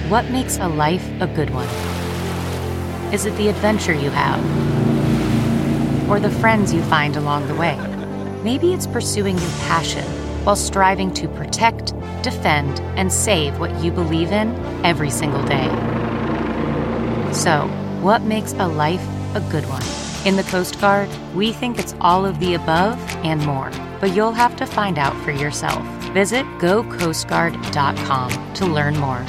What makes a life a good one? Is it the adventure you have? Or the friends you find along the way? Maybe it's pursuing your passion while striving to protect, defend, and save what you believe in every single day. So, what makes a life a good one? In the Coast Guard, we think it's all of the above and more, but you'll have to find out for yourself. Visit gocoastguard.com to learn more.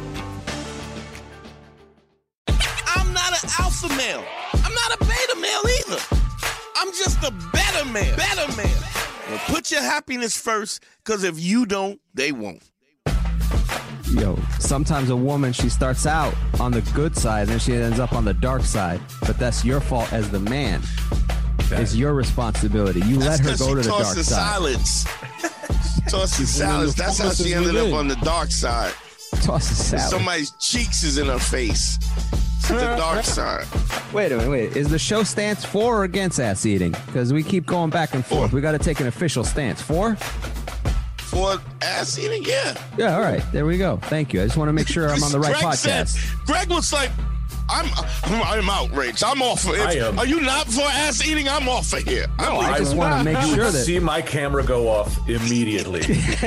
I'm not an alpha male. I'm not a beta male either. I'm just a better man. Better man. Well, put your happiness first, because if you don't, they won't. Yo, sometimes a woman, she starts out on the good side and then she ends up on the dark side. But that's your fault as the man. It's your responsibility. You let her go to the dark side. Salads. Tossing salads. That's how she ended up on the dark side. Tossing salads. Somebody's cheeks is in her face. It's the dark side. Wait a minute. Is the show stance for or against ass eating? Because we keep going back and forth. We got to take an official stance. For? For ass eating, yeah. Yeah, all right. There we go. Thank you. I just want to make sure I'm on the right podcast. Greg was like, I'm outraged. I'm off of it. Are you not for ass eating? I'm off of here. I just want to make sure that see my camera go off immediately.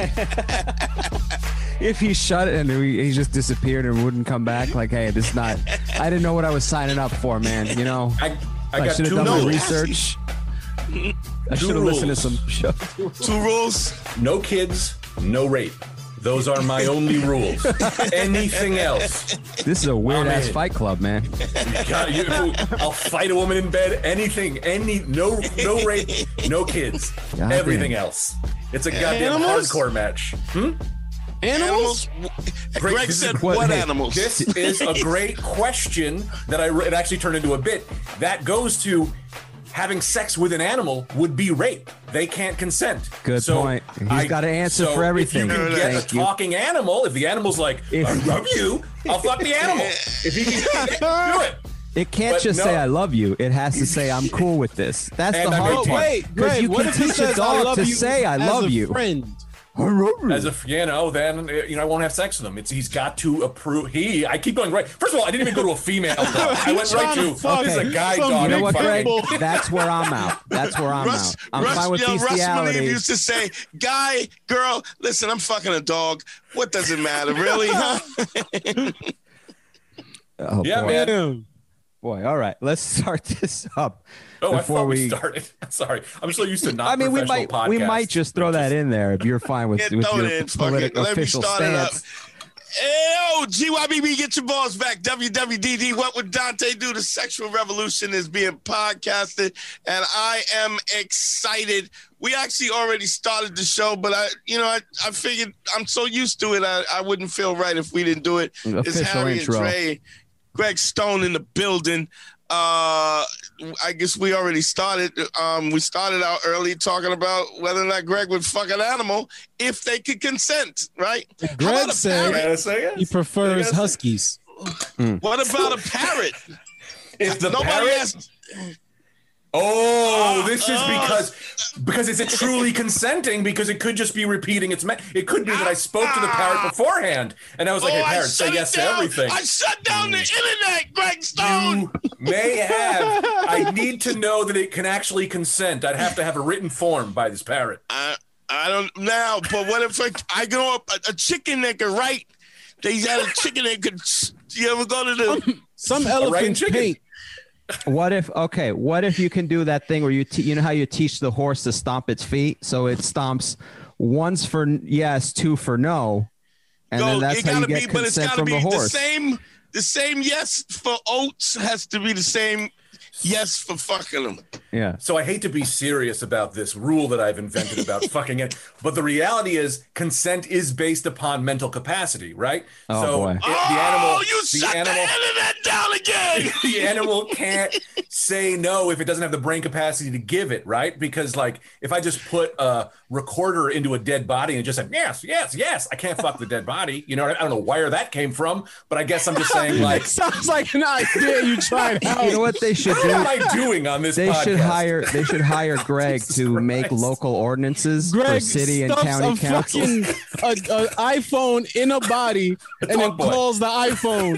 If he shut it and he just disappeared and wouldn't come back, like, hey, this is not. I didn't know what I was signing up for, man. You know, I should have done my research. I should have listened to some shows. 2 rules: no kids, no rape. Those are my only rules. Anything else? This is a weird ass fight club, man. I'll fight a woman in bed. Anything. No rape, no kids. God everything damn. else. It's a goddamn hardcore match. Animals? Greg said, what animals? This is a great question that it actually turned into a bit. That goes to having sex with an animal would be rape. They can't consent. Good point. He's got an answer for everything. If you can get a talking animal, if the animal's like, I love you, I'll fuck the animal. If he can do it. It can't say I love you. It has to say I'm cool with this. That's the hard part. Because you can teach a dog to say I love you. Friend. As a then I won't have sex with him. He's got to approve. I keep going right. First of all, I didn't even go to a female dog. I went right to this is a guy dog. You know what, Greg? That's where I'm out. I'm fine with bestiality. Russ used to say, "Guy, girl, listen, I'm fucking a dog. What does it matter, really?" Huh? Oh, yeah, boy. man. Boy, all right. Let's start this up. Oh, I thought we started. Sorry, I'm so used to not. I mean, we might just throw that in there if you're fine with your political official stance. Hey, GYBB, get your balls back. WWDD, What Would Dante Do? The Sexual Revolution is being podcasted, and I am excited. We actually already started the show, but I figured I'm so used to it, I wouldn't feel right if we didn't do it. It's Harry and Dre, Greg Stone in the building. I guess we already started. We started out early talking about whether or not Greg would fuck an animal if they could consent, right? Greg said he prefers huskies. What about a parrot? If the parrot... This is because is it truly consenting? Because it could just be repeating its it could be that I spoke to the parrot beforehand and I was like, hey, parrot, say yes to everything. I shut down the internet, Greg Stone. You may have. I need to know that it can actually consent. I'd have to have a written form by this parrot. I don't now, but what if I go up a chicken that could write? They had a chicken that could. You ever go to the some elephants pink? What if you can do that thing where you know how you teach the horse to stomp its feet? So it stomps once for yes, 2 for no. And then that's how you get consent from the horse. The same yes for oats has to be the same yes for fucking them. Yeah. So I hate to be serious about this rule that I've invented about fucking it, but the reality is consent is based upon mental capacity, right? Oh, boy. You shut the internet it down again. The animal can't say no if it doesn't have the brain capacity to give it, right? Because like if I just put a recorder into a dead body and it just said yes, yes, yes, I can't fuck the dead body. You know, I don't know where that came from, but I guess I'm just saying like sounds like an idea you tried out. You know what they should do? What am I doing on this podcast? They should hire Greg to make local ordinances for city and county council. An iPhone in a body and then calls the iPhone.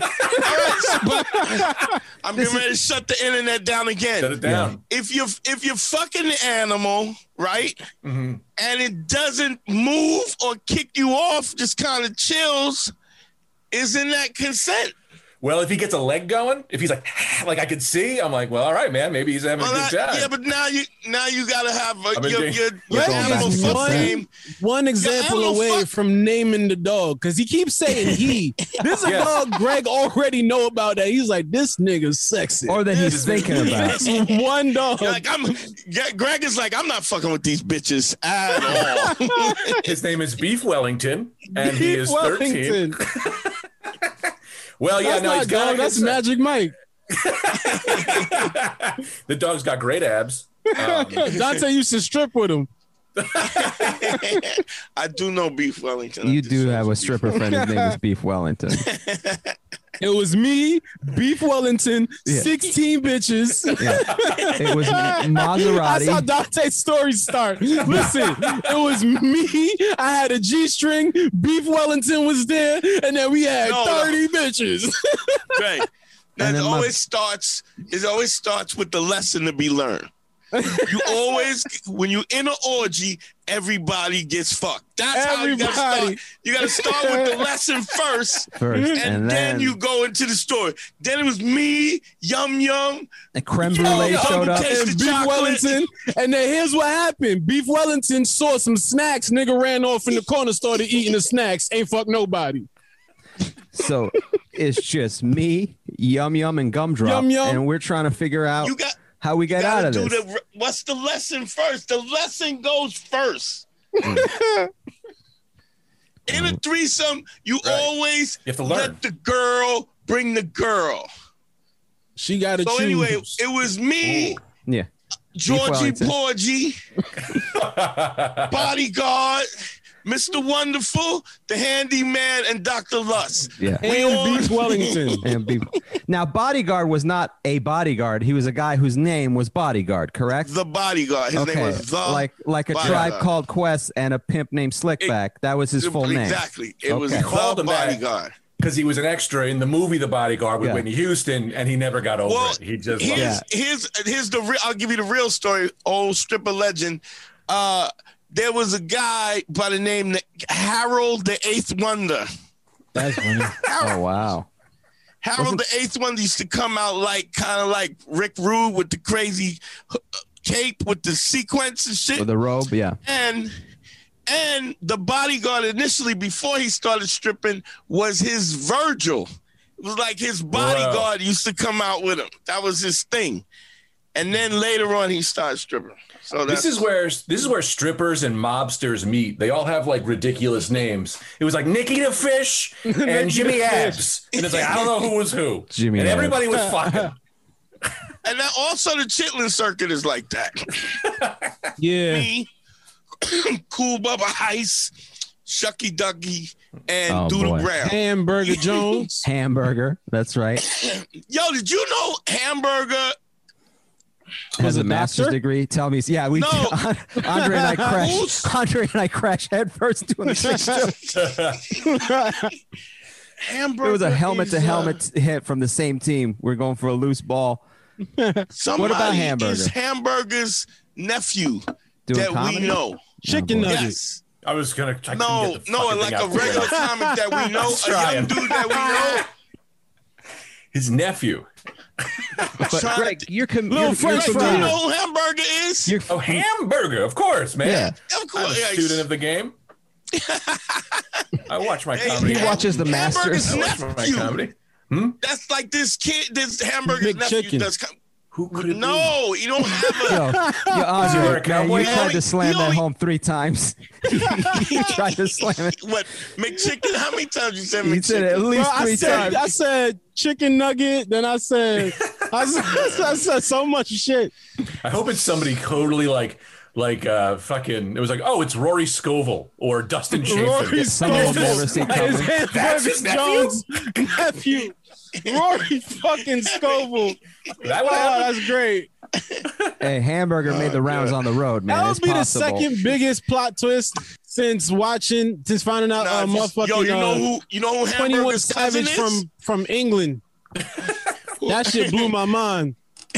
I'm getting ready to shut the internet down again. Shut it down. If you're fucking the animal, right, and it doesn't move or kick you off, just kind of chills, isn't that consent? Well, if he gets a leg going, if he's like I could see, I'm like, well, all right, man, maybe he's having a good time. Yeah, but now you gotta have your animal fuck name. One example away from naming the dog, because he keeps saying he. This is a dog Greg already know about that. He's like, this nigga's sexy. Or that he's thinking about. One dog. Greg is like, I'm not fucking with these bitches at all. His name is Beef Wellington, and he is 13. Well, yeah, that's that's Magic Mike. The dog's got great abs. Dante used to strip with him. I do know Beef Wellington. You do have a stripper friend. His name is Beef Wellington. It was me, Beef Wellington, 16 bitches. Yeah. It was Maserati. That's how Dante's stories start. Listen, it was me. I had a G-string. Beef Wellington was there, and then we had 30 bitches. Right. It always starts with the lesson to be learned. You always, when you in an orgy, everybody gets fucked. That's how you gotta start. You gotta start with the lesson first, and then you go into the story. Then it was me, Yum Yum, and Creme Brulee showed up, and Beef Wellington. And then here's what happened: Beef Wellington saw some snacks. Nigga ran off in the corner, started eating the snacks. Ain't fuck nobody. So it's just me, Yum Yum, and Gumdrop, and we're trying to figure out how we get out of this. What's the lesson first? The lesson goes first. In a threesome, you always let the girl bring the girl. She got to choose. So anyway, it was me, Georgie Porgy, Bodyguard, Mr. Wonderful, the Handyman, and Dr. Lust. Yeah. And Beef Wellington. Now, Bodyguard was not a bodyguard. He was a guy whose name was Bodyguard, correct? The Bodyguard. His name was The like a Tribe Called Quest and a pimp named Slickback. That was his full name. Exactly. It was The Bodyguard. Because he was an extra in the movie The Bodyguard with Whitney Houston, and he never got over it. He just here's the I'll give you the real story. Old stripper legend. There was a guy by the name Harold the Eighth Wonder. That's funny. Oh, wow. Harold the Eighth Wonder used to come out kind of like Rick Rude with the crazy cape with the sequence and shit. With the robe, yeah. And the Bodyguard initially, before he started stripping, was his Virgil. It was like his bodyguard used to come out with him. That was his thing. And then later on, he started stripping. So this is where strippers and mobsters meet. They all have like ridiculous names. It was like Nicky the Fish and Jimmy Abs, and it's like I don't know who was who. Jimmy and Abs. Everybody was fucking. And then also the Chitlin Circuit is like that. Yeah. Me, Cool Bubba Ice, Shucky Ducky, and Doodle Brown. Hamburger Jones. Hamburger. That's right. Yo, did you know Hamburger has a master's degree? Tell me. Yeah, we. No. Andre and I crashed headfirst doing the same show. Hamburger. It was a helmet-to-helmet hit from the same team. We're going for a loose ball. What about Hamburger? Is Hamburger's nephew that we know? Chicken nuggets. Yes. I was gonna. No, like a regular comic that we know, a young dude that we know. His nephew. But Greg, you're French fry. You know who Hamburger is? Hamburger, of course, man. Yeah. Of course. I'm a student of the game. I watch my comedy. He watches the Masters. Hamburger's nephew. My comedy. That's like this Hamburger's nephew. Who could it be? No, you don't have a. Yo, Andre, cowboy? you tried to slam that only- home 3 times. You tried to slam it. What McChicken? How many times you said You said it at McChicken? least Bro, 3 times. I said chicken nugget, then I said so much shit. I hope it's somebody totally like fucking. It was like, oh, it's Rory Scovel or Dustin Chafin. Rory Someone will Scovel. never see His coming. That's his Hamburger Jones nephew. Rory fucking Scovel. That would Oh, happen. that's great. Hey, Hamburger made the rounds on the road, man. That It's would be possible. the second biggest plot twist since finding out motherfucking Yo, you know who 21 Hamburger's cousin Savage is? from England. That shit blew my mind.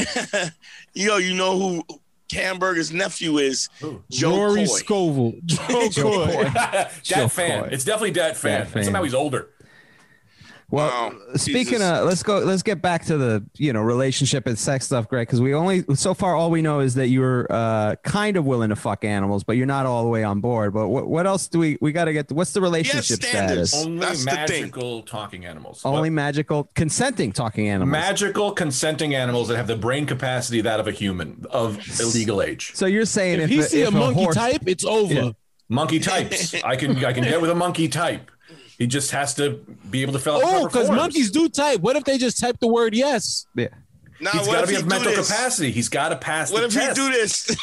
Yo, you know who Hamburger's nephew is? Joe Rory Coy. Scovel. Joe Coy. Dat fan. Coy. It's definitely Dat fan. Dat fan. Somehow he's older. Well, Wow, speaking Jesus. of, let's get back to the relationship and sex stuff, Greg, because all we know is that you were kind of willing to fuck animals, but you're not all the way on board. But what else do we got to get? What's the relationship standards. status? Only That's the thing. magical talking animals. Only What? magical consenting talking animals. Magical consenting animals that have the brain capacity that of a human of illegal age. So you're saying If he see a monkey horse, type, it's over. Yeah. Monkey types. I can get with a monkey type. He just has to be able to fill out Oh, proper because forms. monkeys do type. What if they just type the word yes? Yeah. Now, He's what got to if be he of do mental this? capacity. He's got to pass What the if test. he do this?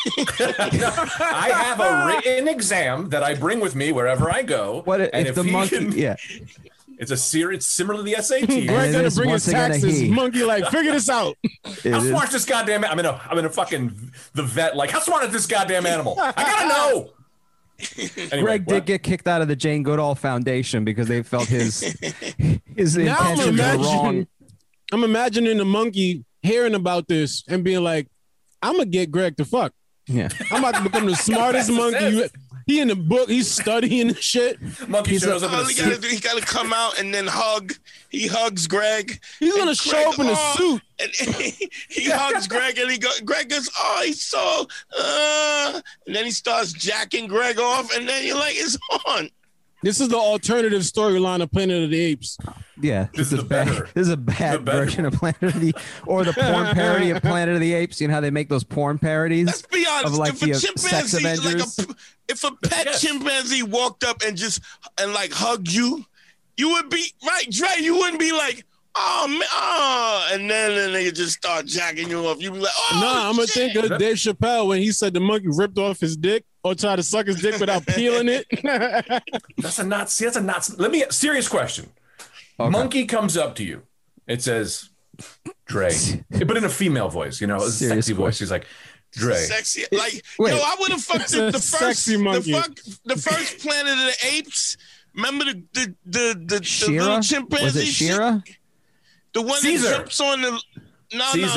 I have a written exam that I bring with me wherever I go. What and if the he monkey? can- Yeah. It's it's similar to the SAT. And Greg it gonna is bring once his again a taxes. he. Monkey like, figure this out. It How is. smart is this goddamn? I'm in a fucking the vet. Like, how smart is this goddamn animal? I gotta know. Anyway, Greg did what? get kicked out of the Jane Goodall Foundation because they felt his Now I'm intentions were wrong. imagining, I'm imagining the monkey hearing about this and being like, I'm gonna get Greg to fuck. Yeah. I'm about to become the smartest That's monkey. it. He in the book, he's studying the shit. Monkey shows up in All a he gotta suit. do, he gotta come out and then hug. He hugs Greg. He's gonna And show up in a oh, suit. And he hugs Greg and Greg goes, oh, he's so, and then he starts jacking Greg off, and then you're like, it's on. This is the alternative storyline of Planet of the Apes. Yeah, This is the better. This is a bad The better version of Planet of the, or the porn parody of Planet of the Apes. You know how they make those porn parodies? Let's be honest. Of like If a the sex chimpanzee, Avengers. if a pet Yes. chimpanzee walked up and like hugged you, you would be right, Dre. You wouldn't be like, oh man, oh, and then they just start jacking you off. You'd be like, oh, Nah, I'm gonna shit. think of Dave Chappelle when he said the monkey ripped off his dick or tried to suck his dick without peeling it. That's a not. See, that's a not. Serious question. Okay. Monkey comes up to you. It says, Dre, but in a female voice. You know, a Serious sexy voice. He's like, Dre. Sexy, like Wait. yo, I would have fucked It's a the first, sexy monkey. the first Planet of the Apes. Remember the little Shira? chimpanzee? Was it shit? Shira? The one Caesar. that jumps on the Caesar.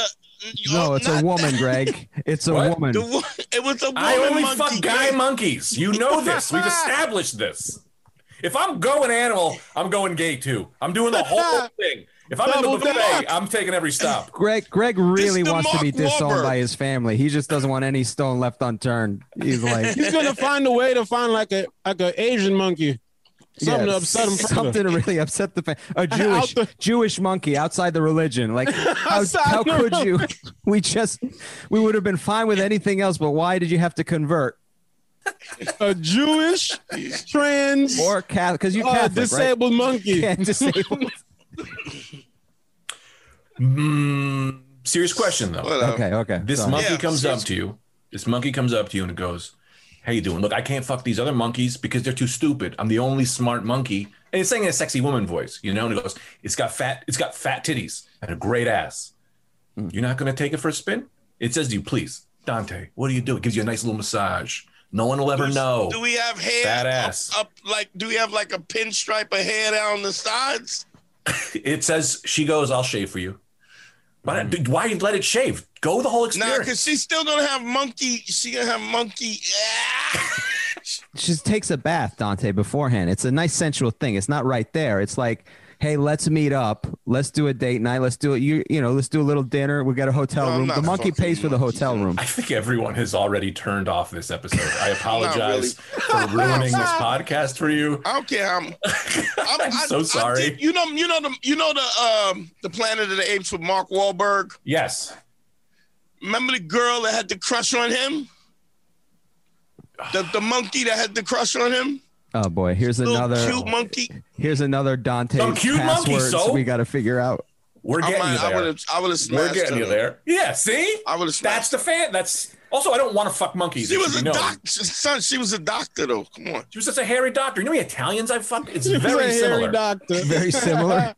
No, it's a not- woman, Greg. It's a What? woman. The one, it was a woman I only monkey. fuck guy monkeys. You know this. We've established this. If I'm going animal, I'm going gay too. I'm doing the whole thing. If I'm in Double the buffet, dutch. I'm taking every stop. Greg really the wants to be Mark disowned Wahlberg. by his family. He just doesn't want any stone left unturned. He's like He's gonna find a way to find like a Asian monkey. Something to upset him further. Something to really upset the a Out the- Jewish monkey outside the religion. Like how Outside the could you? We would have been fine with anything else, but why did you have to convert? A Jewish trans Or Catholic? Because you Catholic, disabled monkey. right? Yeah, disabled. Serious question though. Whatever. Okay. This Sorry. monkey Yeah, comes up seriously. to you. This monkey comes up to you and it goes, "How you doing? Look, I can't fuck these other monkeys because they're too stupid. I'm the only smart monkey." And it's saying in a sexy woman voice, you know. And it goes, "It's got fat titties and a great ass. You're not gonna take it for a spin?" It says to you, "Please, Dante, what do you do?" It gives you a nice little massage. No one will ever know. Do we have hair Fat ass. up like? Do we have like a pinstripe of hair down the sides? It says, she goes, "I'll shave for you." Why let it shave? Go the whole Nah, experience. because she's still gonna have monkey. She gonna have monkey. She just takes a bath, Dante, beforehand. It's a nice sensual thing. It's not right there. It's like, hey, let's meet up. Let's do a date night. Let's do it. You know, let's do a little dinner. We got a hotel No, I'm room. not The monkey fucking pays for the hotel room. I think everyone has already turned off this episode. I apologize really. for ruining this podcast for you. I don't care. I'm so sorry. you know the Planet of the Apes with Mark Wahlberg. Yes. Remember the girl that had the crush on him? The monkey that had the crush on him? Oh boy, here's another cute monkey. Here's another Dante cute monkey, passwords we got to figure out. We're getting you there. I would have smashed We're getting you there. Yeah, see? I would have smashed. That's the fan. That's also, I don't want to fuck monkeys. She was a doctor. Son, she was a doctor, though. Come on. She was just a hairy doctor. You know how many Italians I've fucked? It's She was very a similar. hairy doctor. Very similar.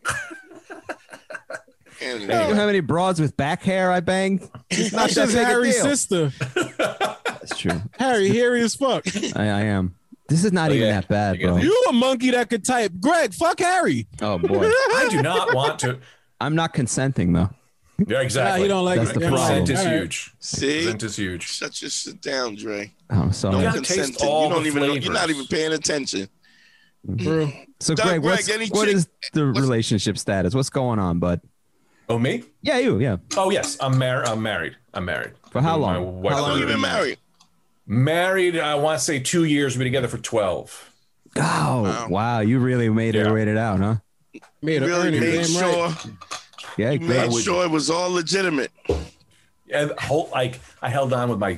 You know how many broads with back hair I banged? It's not That's that just big a Harry's deal. sister. That's true. Harry, hairy as fuck. I am. This is not even that bad, bro. You a monkey that could type. Greg, fuck Harry. Oh boy. I do not want to. I'm not consenting though. Yeah, exactly. Nah, he don't like That's it. the Yeah, problem. Consent is all right. huge. See? Consent is huge. Shut your shit down, Dre. Oh, sorry. No gotta taste consenting. all You don't the even know. flavors. You're not even paying attention. Bro. So Doug, Greg, any what chick- is the relationship status? What's going on, bud? Oh, me? Yeah, you. Yeah. Oh, yes. I'm married. For how long? My wife- How long you been married? Married, I want to say 2 years. We've been together for 12. Oh, wow. You really made it, wait it out, huh? Made a Really earning, made damn sure, right. Yeah, made sure it was all legitimate. And I held on with my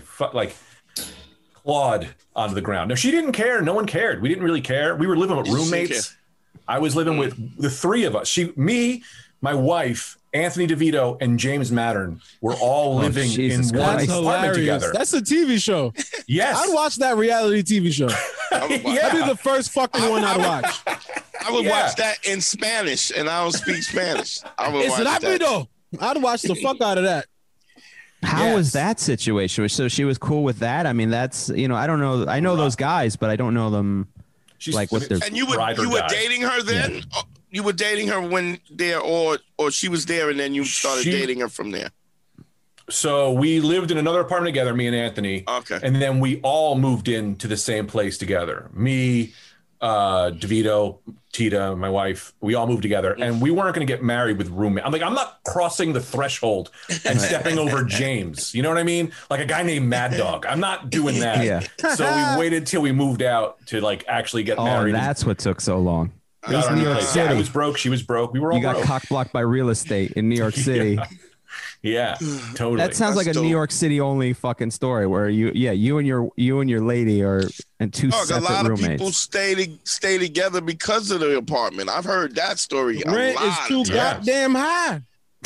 clawed onto the ground. No, she didn't care. No one cared. We didn't really care. We were living with She didn't roommates. I was living with the three of us. Me, my wife, Anthony DeVito, and James Mattern were all living in Jesus one Christ. That's apartment hilarious. together. That's a TV show. Yes. I'd watch that reality TV show. That'd be the first fucking one I'd watch. I would watch that in Spanish, and I don't speak Spanish. I would It's watch that. rápido. I'd watch the fuck out of that. How was that situation? So she was cool with that? I mean, that's, I don't know. I know those guys, but I don't know them. She's like what they're. And you were dating her then? Yeah. You were dating her when there, or she was there and then you started dating her from there? So we lived in another apartment together, me and Anthony. Okay. And then we all moved into the same place together. Me, DeVito, Tita, my wife, we all moved together, and we weren't going to get married with roommate. I'm not crossing the threshold and stepping over James. You know what I mean? Like a guy named Mad Dog. I'm not doing that. Yeah. So we waited till we moved out to actually get married. Oh, that's what took so long. It was New York City. I was broke. She was broke. We were all broke. You got cock blocked by real estate in New York City. Yeah, totally. That sounds like a New York City only fucking story where you and your lady are in two separate roommates. A lot of people stay together because of the apartment. I've heard that story. Rent is too goddamn high.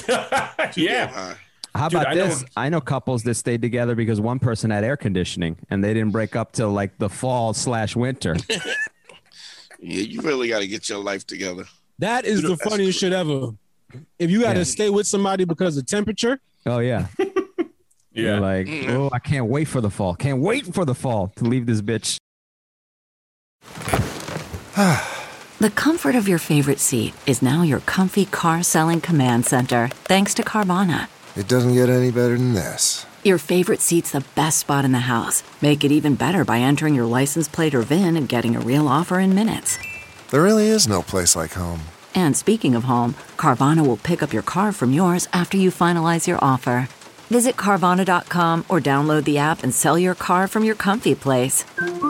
Yeah. How about this? I know couples that stayed together because one person had air conditioning and they didn't break up till like the fall/winter. Yeah, you really got to get your life together. That is the funniest shit ever. If you got to stay with somebody because of temperature. Oh, yeah. Yeah. You're like, oh, I can't wait for the fall. Can't wait for the fall to leave this bitch. The comfort of your favorite seat is now your comfy car selling command center, thanks to Carvana. It doesn't get any better than this. Your favorite seat's the best spot in the house. Make it even better by entering your license plate or VIN and getting a real offer in minutes. There really is no place like home. And speaking of home, Carvana will pick up your car from yours after you finalize your offer. Visit Carvana.com or download the app and sell your car from your comfy place.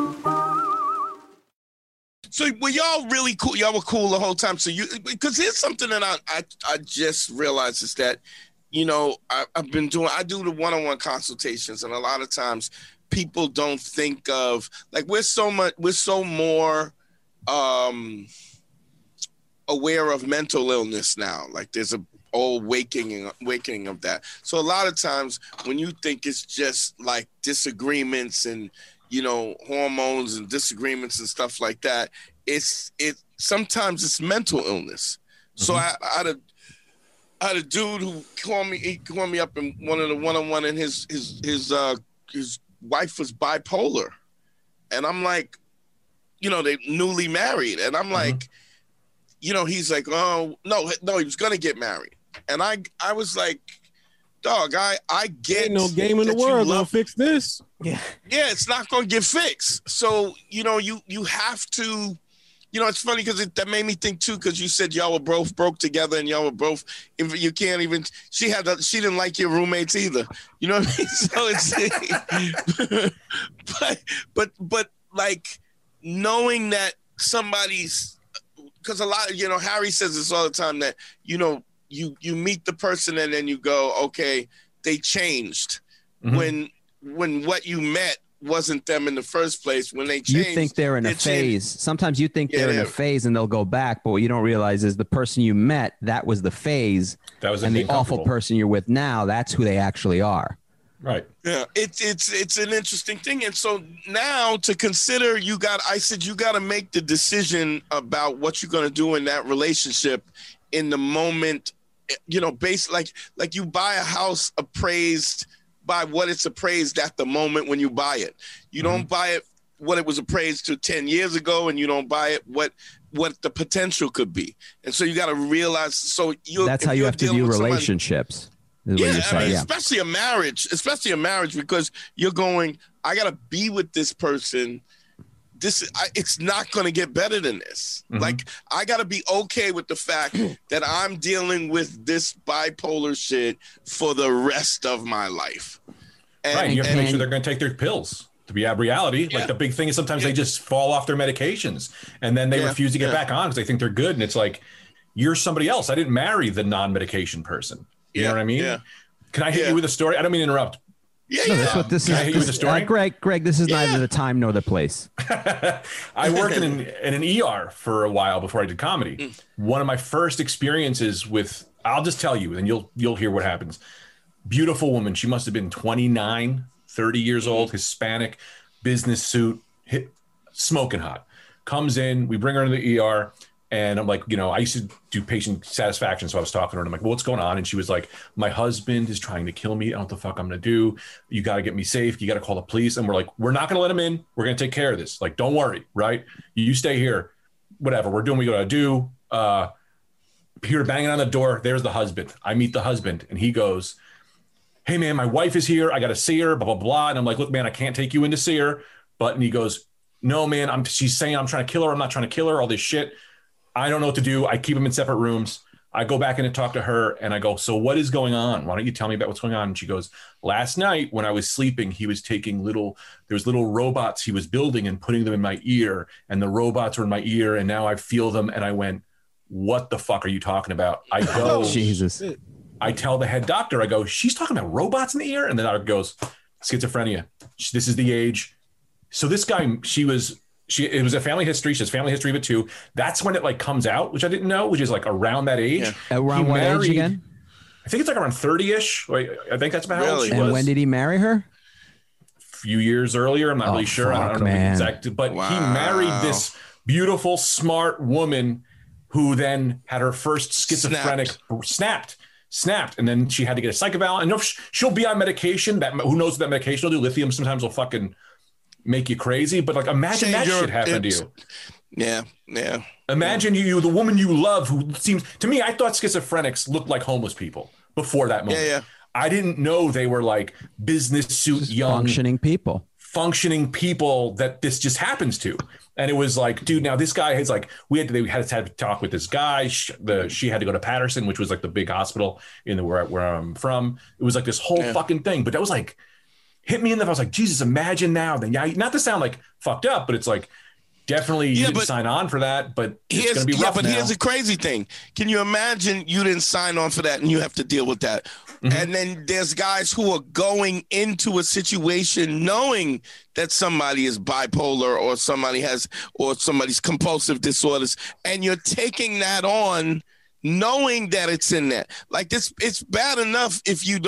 So were y'all really cool? Y'all were cool the whole time. So because here's something that I just realized is that, I do the one-on-one consultations, and a lot of times people don't think of, like, we're so more aware of mental illness now. Like there's a old awakening of that. So a lot of times when you think it's just like disagreements and, hormones and disagreements and stuff like that, sometimes it's mental illness. So I had a dude who called me up in one of the one-on-one, and his wife was bipolar. And I'm like, they newly married. And I'm like, he's like, oh, no, he was going to get married. And I was like, dog, I get ain't no game in the world gonna fix this. Yeah, it's not going to get fixed. So, you have to, it's funny because that made me think too, because you said y'all were both broke together and y'all were both, you can't even, she didn't like your roommates either. You know what I mean? So it's, but like knowing that somebody's, because a lot, Harry says this all the time, that, you meet the person and then you go, okay, they changed when what you met wasn't them in the first place. When they changed, you think they're in a phase. Sometimes you think they're in a phase and they'll go back, but what you don't realize is the person you met, that was the phase. That was and the awful person you're with now, that's who they actually are. Right. Yeah, it's an interesting thing. And so now to consider, I said you got to make the decision about what you're going to do in that relationship in the moment, based like you buy a house appraised by what it's appraised at the moment when you buy it. You don't buy it what it was appraised to 10 years ago, and you don't buy it what the potential could be. And so you got to realize, that's how you have to view relationships. Especially a marriage, because you're going, I got to be with this person. It's not going to get better than this. Like, I got to be okay with the fact that I'm dealing with this bipolar shit for the rest of my life. And you have to make sure they're going to take their pills to be at reality. Like, the big thing is sometimes they just fall off their medications and then they refuse to get back on because they think they're good. And it's like, you're somebody else. I didn't marry the non-medication person. You know what I mean? Yeah. Can I hit you with a story? I don't mean to interrupt. That's what this is. Can I hit you with a story? Greg, this is neither the time nor the place. I worked in an ER for a while before I did comedy. One of my first experiences with, I'll just tell you, and you'll hear what happens. Beautiful woman. She must have been 29, 30 years old, Hispanic, business suit, smoking hot. Comes in, we bring her into the ER. And I'm like, I used to do patient satisfaction. So I was talking to her and I'm like, well, what's going on? And she was like, my husband is trying to kill me. I don't know what the fuck I'm going to do. You got to get me safe. You got to call the police. And we're like, we're not going to let him in. We're going to take care of this. Like, don't worry. Right. You stay here, whatever. We're doing what we got to do. Peter banging on the door. There's the husband. I meet the husband and he goes, hey man, my wife is here. I got to see her, blah, blah, blah. And I'm like, look, man, I can't take you in to see her. And he goes, no, man, she's saying I'm trying to kill her. I'm not trying to kill her. All this shit. I don't know what to do. I keep them in separate rooms. I go back in and talk to her and I go, so what is going on? Why don't you tell me about what's going on? And she goes, last night when I was sleeping, he was taking little robots he was building and putting them in my ear, and the robots were in my ear and now I feel them. And I went, what the fuck are you talking about? I go, Jesus. I tell the head doctor, I go, she's talking about robots in the ear? And the doctor goes, schizophrenia. This is the age. So this guy, it was a family history. She has family history of it too. That's when it like comes out, which I didn't know, which is like around that age. Yeah. Around what age again? I think it's like around 30-ish. I think that's about how old she was. And when did he marry her? A few years earlier. I'm not really sure. I don't know the exact, but he married this beautiful, smart woman who then had her first schizophrenic snapped. And then she had to get a psych eval. And she'll be on medication. Who knows what that medication will do? Lithium sometimes will fucking make you crazy, but like imagine that shit happened to you. Yeah. Imagine you, the woman you love, who seems to me, I thought schizophrenics looked like homeless people before that moment. Yeah. I didn't know they were like business suit young functioning people that this just happens to. And it was like, dude, now this guy has like, we had to talk with this guy. She had to go to Patterson, which was like the big hospital in where I'm from. It was like this whole fucking thing, but that was like, hit me in the, I was like, Jesus, imagine now. Then, not to sound like fucked up, but it's like, definitely you didn't sign on for that, but it's going to be rough now. Here's the crazy thing. Can you imagine you didn't sign on for that and you have to deal with that? Mm-hmm. And then there's guys who are going into a situation knowing that somebody is bipolar or somebody's compulsive disorders, and you're taking that on knowing that it's in there. Like this, it's bad enough if you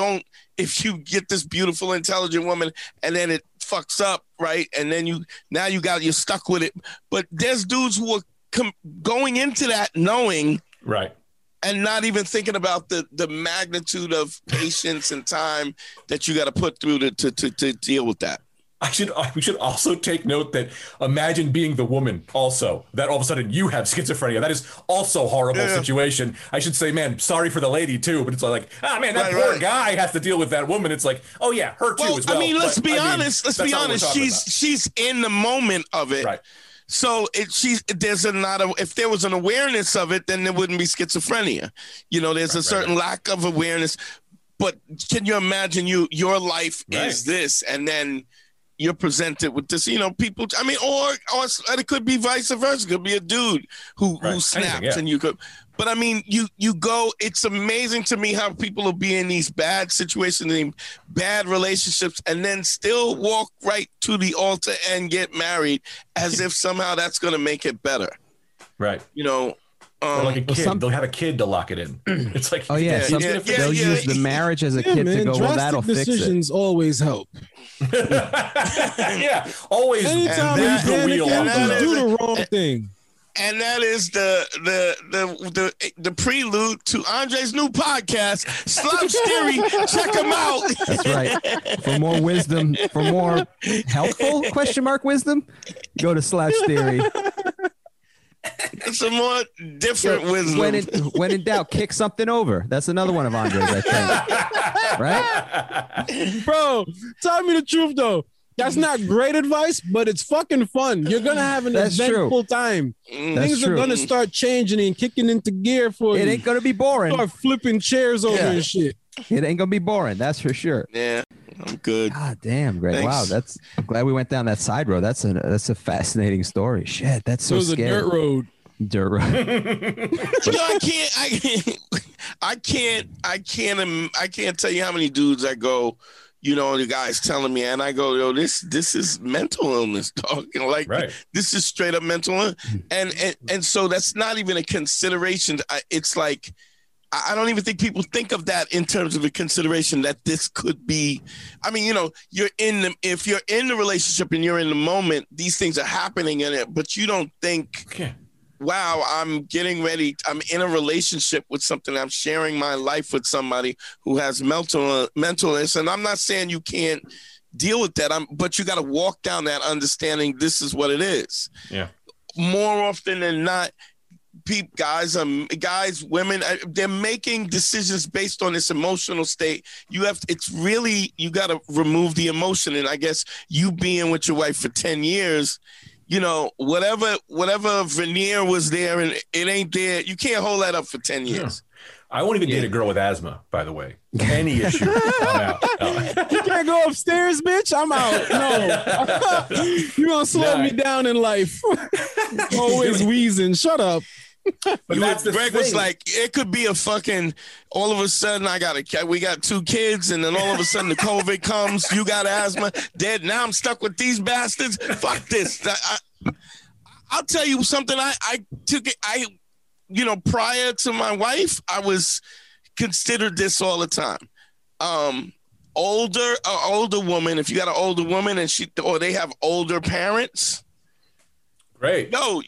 get this beautiful, intelligent woman and then it fucks up, right? And then you're stuck with it. But there's dudes who are going into that knowing, right, and not even thinking about the magnitude of patience and time that you got to put through to deal with that. We should also take note that imagine being the woman also, that all of a sudden you have schizophrenia. That is also a horrible situation. I should say, man, sorry for the lady too, but it's like, man, that poor guy has to deal with that woman. It's like, oh yeah, her too as well. I mean, let's be honest. She's in the moment of it. Right. So if there was an awareness of it, then there wouldn't be schizophrenia. There's a certain lack of awareness. But can you imagine your life is this, and then you're presented with this, people, I mean, or it could be vice versa. It could be a dude who snaps and you could, But I mean, you go, it's amazing to me how people will be in these bad situations, in bad relationships, and then still walk right to the altar and get married as if somehow that's going to make it better. Right. You know, like a kid, they'll have a kid to lock it in. It's like, they'll use the marriage as a kid to go, well, that'll fix it. Decisions always help. Yeah, always. Anytime you panic, do the wrong thing. And that is the prelude to Andre's new podcast, Slouch Theory. Check him out. That's right. For more wisdom, for more helpful wisdom, go to Slouch Theory. Some more different wisdom. When in doubt, kick something over. That's another one of Andre's, I think. Right? Bro, tell me the truth though. That's not great advice, but it's fucking fun. You're gonna have an eventful time. Things are gonna start changing and kicking into gear for you. It ain't gonna be boring. Start flipping chairs over and shit. It ain't gonna be boring. That's for sure. Yeah, I'm good. God damn, Greg. Thanks. Wow, I'm glad we went down that side road. That's a fascinating story. Shit, that's so scary. It was a dirt road. Dirt road. You know, I can't tell you how many dudes I go, you know, the guy's telling me, and I go, yo, this is mental illness, dog. You know, like this is straight up mental illness. And so that's not even a consideration. It's like, I don't even think people think of that in terms of a consideration that this could be. I mean, you know, if you're in the relationship and you're in the moment, these things are happening in it, but you don't think, wow, I'm getting ready. I'm in a relationship with something. I'm sharing my life with somebody who has mental illness. And I'm not saying you can't deal with that. But you got to walk down that understanding this is what it is. Yeah. More often than not, guys, women, they're making decisions based on this emotional state. You got to remove the emotion. And I guess you being with your wife for 10 years, you know, whatever veneer was there and it ain't there, you can't hold that up for 10 years. I won't even date a girl with asthma, by the way. Any issue, I'm out. You can't go upstairs, bitch. I'm out. No. You're going to slow me down in life. Always wheezing. Shut up. But Greg was like, it could be a fucking, all of a sudden we got 2 kids and then all of a sudden the COVID comes, you got asthma, dead. Now I'm stuck with these bastards. Fuck this. I'll tell you something. I took it. You know, prior to my wife, I was considered this all the time. Older woman, if you got an older woman and or they have older parents. Great. No,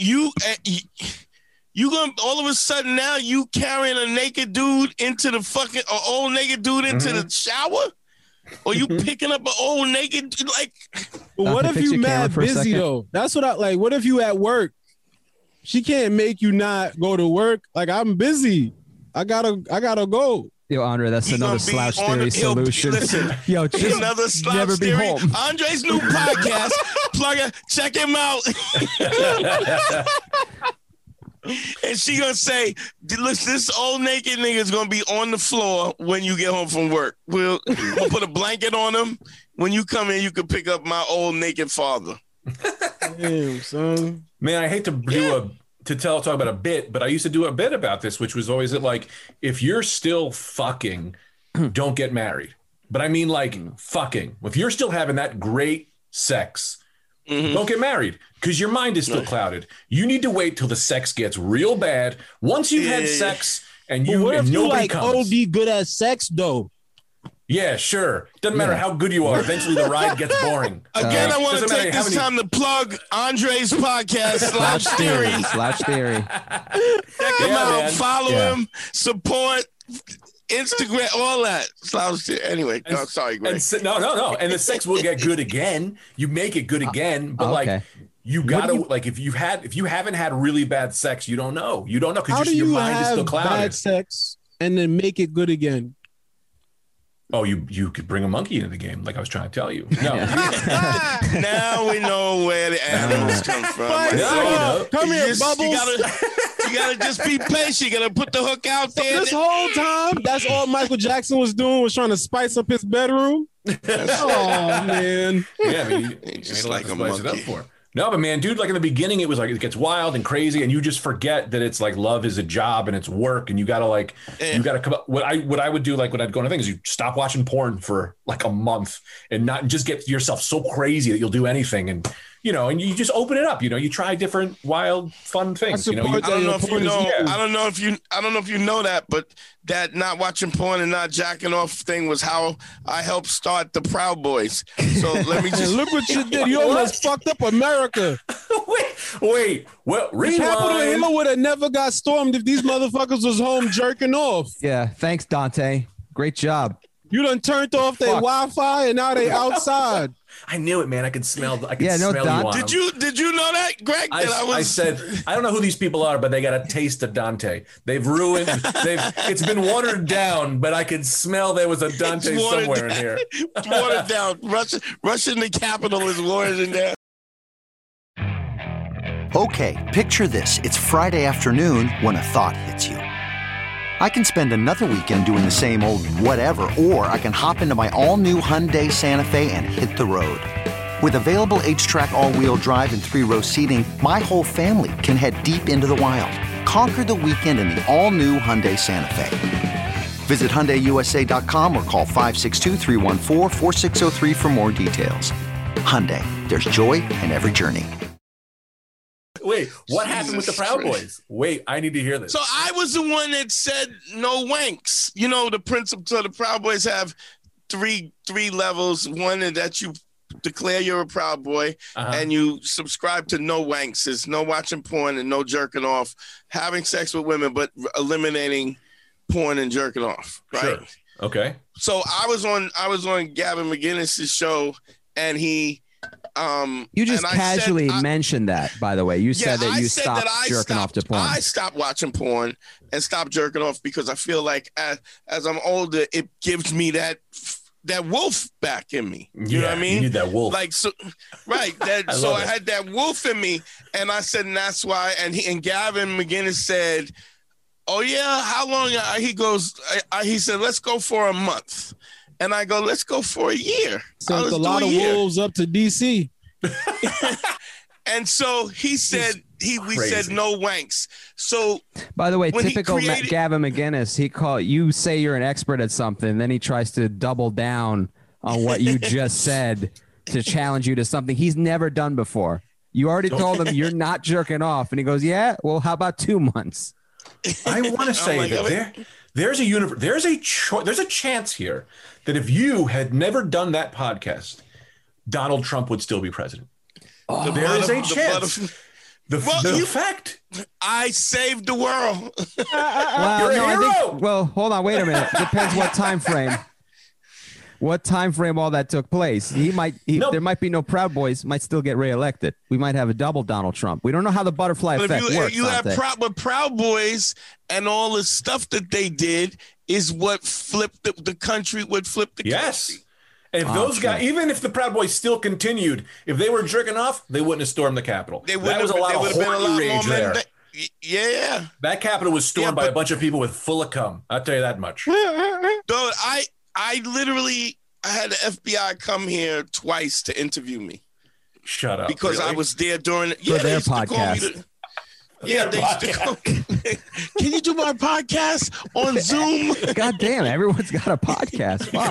you gonna all of a sudden now you carrying a naked dude into the fucking old naked dude into the shower, or you picking up an old naked like. But what if you mad busy though? That's what I like. What if you at work? She can't make you not go to work. Like I'm busy. I gotta go. Yo, Andre, that's another Slouch Theory solution. Listen, yo, just another Slouch never be Theory. home. Andre's new podcast. Plug it. Check him out. And she gonna say, "Look, this old naked nigga is gonna be on the floor when you get home from work. We'll put a blanket on him. When you come in, you can pick up my old naked father." Damn, son. Man, I hate to talk about a bit, but I used to do a bit about this, which was always like, if you're still fucking, don't get married. But I mean, like, fucking. If you're still having that great sex, don't get married, because your mind is still clouded. You need to wait till the sex gets real bad. Once you've had sex and nobody like comes. OD good at sex though? Yeah, sure. Doesn't matter how good you are. Eventually, the ride gets boring. Again, I want to take this time to plug Andre's podcast, Slouch Theory. Slouch Theory. Check him out. Man. Follow him. Support. Instagram, all that. Anyway, sorry, Greg. No. And the sex will get good again. You make it good again, but like you gotta if you haven't had really bad sex, you don't know. You don't know because your mind is still clouded. Bad sex and then make it good again. Oh, you could bring a monkey into the game, like I was trying to tell you. No. Now we know where the animals come from. Come here, Bubbles. You gotta just be patient. You gotta put the hook out there. This whole time, that's all Michael Jackson was doing, was trying to spice up his bedroom. Oh man. Yeah, I mean, he just like a monkey. it up for him. No, but man, dude, like in the beginning, it was like it gets wild and crazy, and you just forget that it's like love is a job and it's work, and you gotta come up. What I would do, like when I'd go on a thing, is you stop watching porn for like a month and not just get yourself so crazy that you'll do anything, and and you just open it up. You try different wild, fun things. I don't know if you know that, but that not watching porn and not jacking off thing was how I helped start the Proud Boys. So let me just look what you did. You almost fucked up America. Wait. Well, the Capitol Hill would have never got stormed if these motherfuckers was home jerking off. Yeah, thanks, Dante. Great job. You done turned off their Wi-Fi and now they outside. I knew it, man. I could smell. Smell you on Did you know that, Greg? I said I don't know who these people are, but they got a taste of Dante. They've ruined. It's been watered down, but I could smell there was a Dante somewhere in here. It's watered down. Russian the Capitol is watered down. Okay, picture this: it's Friday afternoon when a thought hits you. I can spend another weekend doing the same old whatever, or I can hop into my all-new Hyundai Santa Fe and hit the road. With available H-Track all-wheel drive and 3-row seating, my whole family can head deep into the wild. Conquer the weekend in the all-new Hyundai Santa Fe. Visit HyundaiUSA.com or call 562-314-4603 for more details. Hyundai, there's joy in every journey. Wait, what happened with the Proud Boys? Wait, I need to hear this. So I was the one that said no wanks. The principle. So the Proud Boys have three levels. One is that you declare you're a Proud Boy, and you subscribe to no wanks. It's no watching porn and no jerking off, having sex with women, but eliminating porn and jerking off. Right? Sure. Okay. So I was on Gavin McInnes' show, and he. You just casually mentioned that, by the way. You said that you stopped jerking off to porn. I stopped watching porn and stopped jerking off because I feel like as I'm older, it gives me that wolf back in me. You know what I mean? You need that wolf. Like, so, right. I had that wolf in me, and I said, and that's why. And Gavin McInnes said, "Oh yeah, how long?" He goes, he said, "Let's go for a month." And I go, let's go for a year. Sent a lot of wolves up to DC. And so he said, we said no wanks. So, by the way, typical Gavin McInnes, you say you're an expert at something, then he tries to double down on what you just said to challenge you to something he's never done before. You already told him you're not jerking off, and he goes, yeah, well, how about 2 months? I want to say that there's a chance here that if you had never done that podcast, Donald Trump would still be president. There is a chance. The fact I saved the world. You're a hero. Hold on, wait a minute. Depends what time frame. What time frame all that took place. There might be no Proud Boys, might still get reelected. We might have a double Donald Trump. We don't know how the butterfly effect works. You have Proud Boys and all the stuff that they did is what flipped the country, Yes. And if those guys, even if the Proud Boys still continued, if they were jerking off, they wouldn't have stormed the Capitol. That was a lot of horny rage there. Yeah. That Capitol was stormed by a bunch of people with full of cum. I'll tell you that much. Dude, I literally had the FBI come here twice to interview me. Shut up. Because really? I was there during for their podcast. They used to call, can you do my podcast on Zoom? God damn, everyone's got a podcast. Fuck.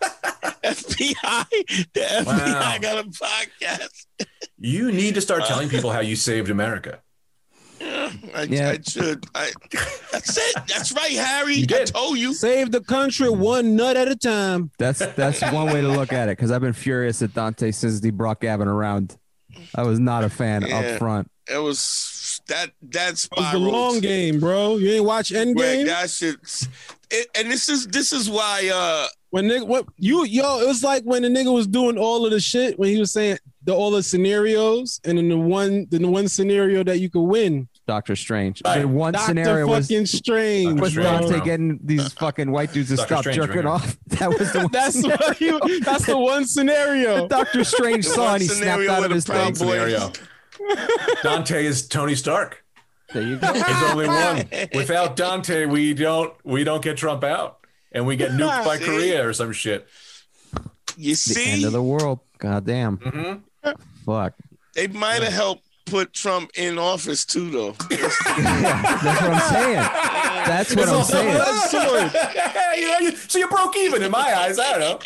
The FBI got a podcast. You need to start telling people how you saved America. I should. That's it. That's right, Harry. I told you. Save the country one nut at a time. That's one way to look at it, because I've been furious at Dante since he brought Gavin around. I was not a fan up front. It was that spiraled. It was the long game, bro. You ain't watch Endgame? That shit. And this is why it was like when the nigga was doing all of the shit when he was saying all the scenarios, and then the one scenario that you could win. Doctor Strange. Right. One scenario was Strange. Was Dante getting these fucking white dudes to stop jerking off? That was the one. That's the one scenario. Doctor Strange saw and he snapped out of his thing. Scenario. Dante is Tony Stark. There you go. There's only one. Without Dante, we don't get Trump out, and we get nuked by Korea or some shit. You see, the end of the world. God damn. Mm-hmm. Fuck. They might have helped put Trump in office too, though. That's what I'm saying. That's what I'm saying. So you broke even in my eyes. I don't know.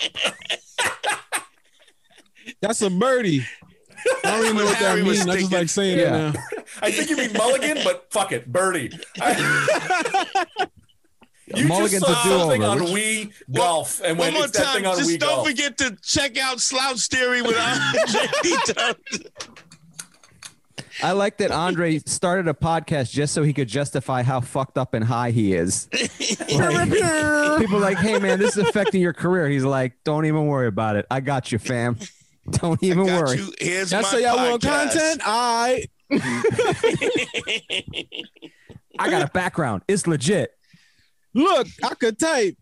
That's a birdie. I don't even know what that means. I just like saying it now. I think you mean mulligan, but fuck it, birdie. You Mulligan's just saw a do-over. something on Wii Golf, and when it's that thing on just Wii don't Golf. forget to check out Slouch Theory with Andre. I like that Andre started a podcast just so he could justify how fucked up and high he is. Like, people are like, hey, man, this is affecting your career. He's like, don't even worry about it. I got you, fam. Don't even worry. Here's That's my how y'all want podcast. content? I got a background. It's legit. look, I could type.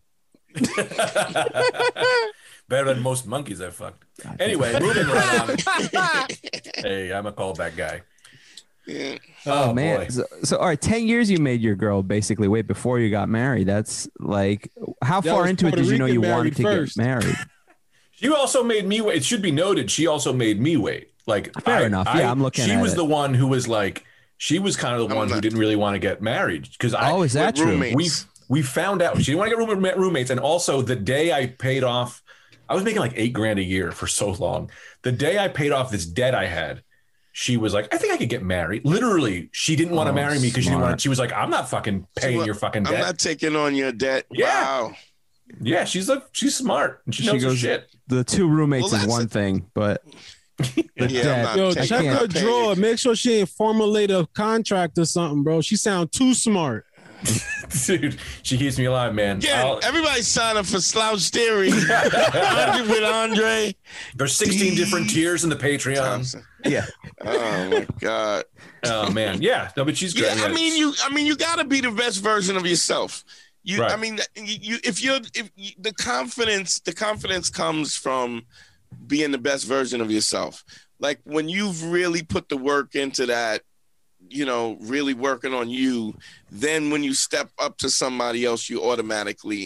Better than most monkeys I've fucked. Anyway, moving right on. Hey, I'm a callback guy. Yeah. Oh man. Boy. So all right, 10 years you made your girl basically way before you got married. That's like, how That far was into it Puerto did you know Rican you wanted married to first. get married? She also made me wait. It should be noted, she also made me wait. Like, Fair enough. Yeah, I'm looking She at was it. the one who was like, she was kind of the one who didn't really want to get married. Because Oh, is that true? roommates. We found out she didn't want to get roommates. And also the day I paid off, I was making like $8,000 a year for so long. The day I paid off this debt I had, she was like, I think I could get married. Literally, she didn't want to marry me because she didn't want. She was like, I'm not fucking paying your fucking debt. I'm not taking on your debt. Yeah. Wow. Yeah, she's smart and she knows her shit. The two roommates Well, is that's one thing, but the Yeah, debt. I'm Yo, not check taking her on paying drawer. you. Make sure she ain't formulate a contract or something, bro. She sound too smart. Dude, she keeps me alive, man. Yeah, everybody's signing for Slouch Theory with Andre. There's 16 different tiers in the Patreon. Thompson. Yeah. Oh my God. Oh man, yeah. No, but she's great. Yeah, I mean, you got to be the best version of yourself. Right. I mean, if the confidence comes from being the best version of yourself. Like when you've really put the work into that, really working on you, then when you step up to somebody else, you automatically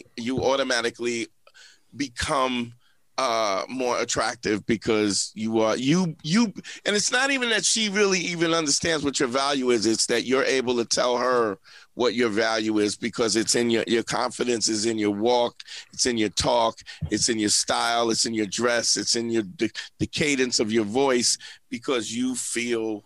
become more attractive because you are you and it's not even that she really even understands what your value is. It's that you're able to tell her what your value is because it's in your confidence is in your walk, it's in your talk, it's in your style, it's in your dress, it's in the cadence of your voice, because you feel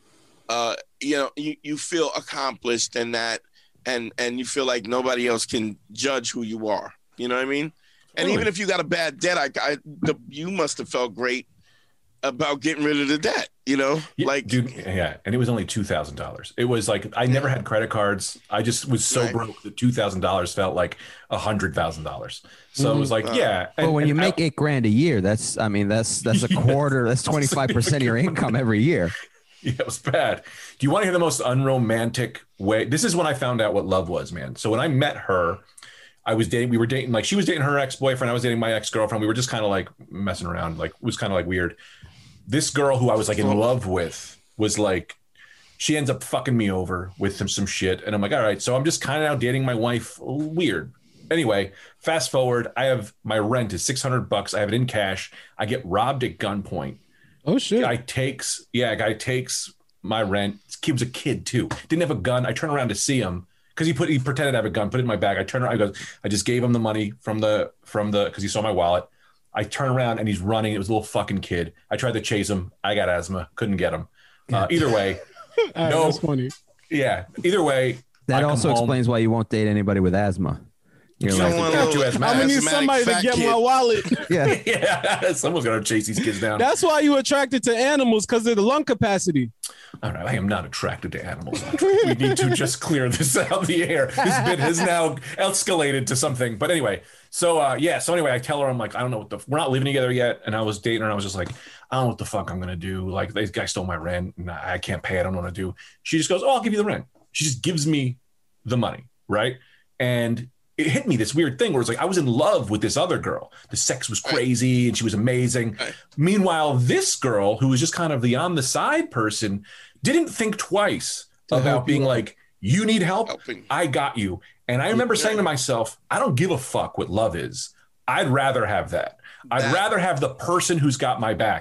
you feel accomplished in that, and you feel like nobody else can judge who you are. You know what I mean? And even if you got a bad debt, you must have felt great about getting rid of the debt, Yeah, like, dude, yeah. And it was only $2,000. It was like, I never had credit cards. I just was so broke that $2,000 felt like $100,000. So it was like, yeah. Well, when you make $8,000 a year, that's a quarter. That's 25% of your income every year. Yeah, it was bad. Do you want to hear the most unromantic way? This is when I found out what love was, man. So when I met her, we were dating, like she was dating her ex-boyfriend. I was dating my ex-girlfriend. We were just kind of like messing around. Like it was kind of like weird. This girl who I was like in love with was like, she ends up fucking me over with some shit. And I'm like, all right. So I'm just kind of now dating my wife. Weird. Anyway, fast forward. My rent is $600. I have it in cash. I get robbed at gunpoint. Oh shit. Guy takes my rent. He was a kid too. Didn't have a gun. I turn around to see him because he pretended to have a gun, put it in my bag. I turn around, I just gave him the money from the because he saw my wallet. I turn around and he's running. It was a little fucking kid. I tried to chase him. I got asthma. Couldn't get him. Either way. No. That's funny. Yeah. Either way. That also explains why you won't date anybody with asthma. I'm gonna need somebody to get my wallet. Yeah. Yeah. Someone's gonna chase these kids down. That's why you attracted to animals, because of the lung capacity. All right, I am not attracted to animals. We need to just clear this out of the air. This bit has now escalated to something. But anyway, so anyway, I tell her, I'm like, I don't know we're not living together yet. And I was dating her and I was just like, I don't know what the fuck I'm gonna do. Like, this guy stole my rent and I can't pay it. I don't know what to do. She just goes, oh, I'll give you the rent. She just gives me the money, right? And it hit me, this weird thing where it's like I was in love with this other girl. The sex was crazy and she was amazing. Meanwhile, this girl, who was just kind of the on the side person, didn't think twice about being like, you need help? I got you. And I remember saying to myself, I don't give a fuck what love is. I'd rather have that. I'd rather have the person who's got my back.